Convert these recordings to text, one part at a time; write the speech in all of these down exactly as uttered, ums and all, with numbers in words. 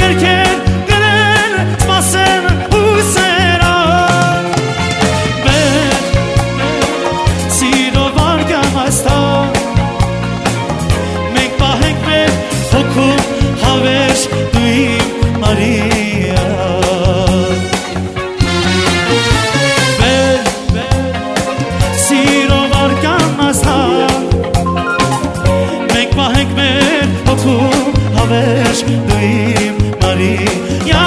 երկեր գրել սպասեն ու սերան մեր սիրո վարգան այստան մենք պահենք մեր հոգում հավերժ դու իմ Մարիա սիրո վարգան այստան մենք պահենք մեր հոգում հավերժ դու իմ Մարիա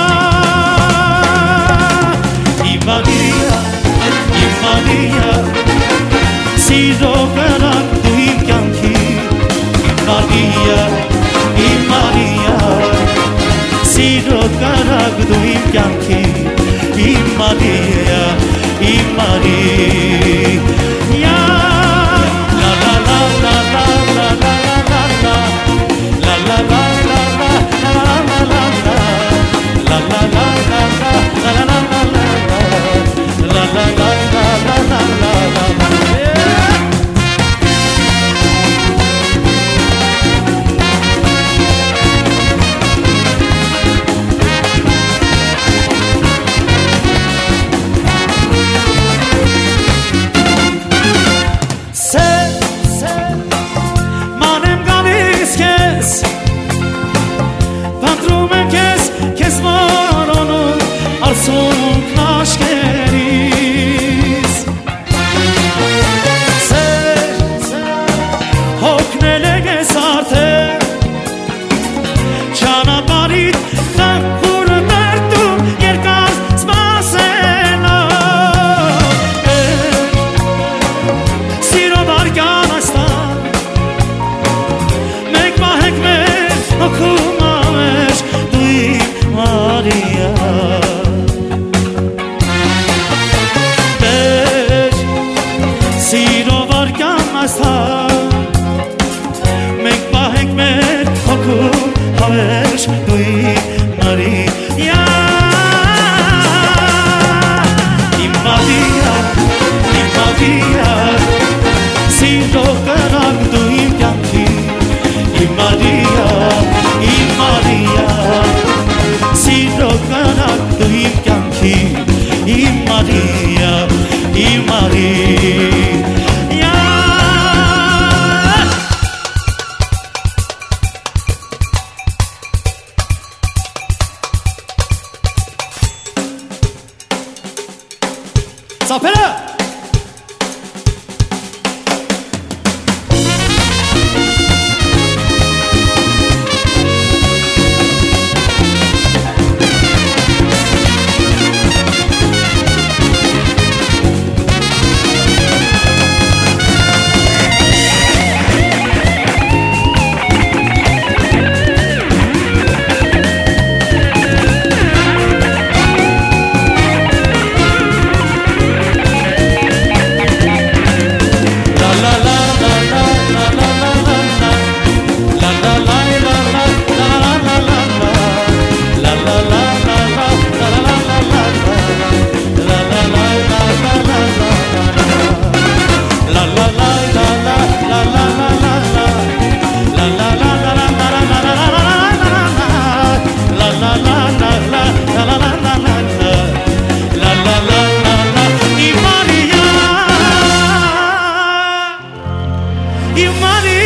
իմ Մարիա իմ Մարիա սիրո կրակ դու իմ կյանքի իմ Մարիա իմ Մարիա սիրո կրակ դու իմ կյանքի իմ Մարիա իմ Մարիա la la la la la la la la la la la la Zapera! You money